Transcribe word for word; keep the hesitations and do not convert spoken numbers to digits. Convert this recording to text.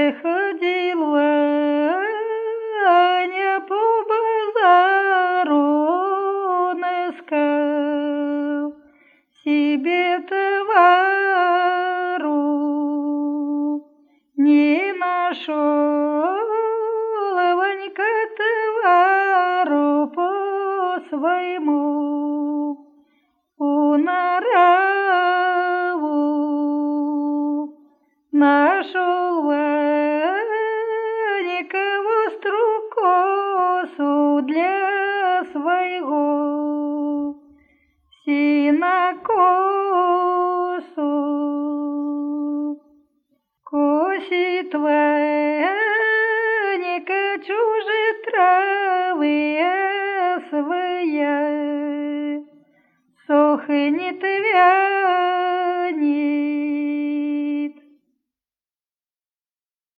ходил Ваня по базару, он искал себе товару, не нашел Ванька товару по своему унораву. Нашел Ванька острую косу для своего сенокосу. Косит Ванька чужие травы, а своя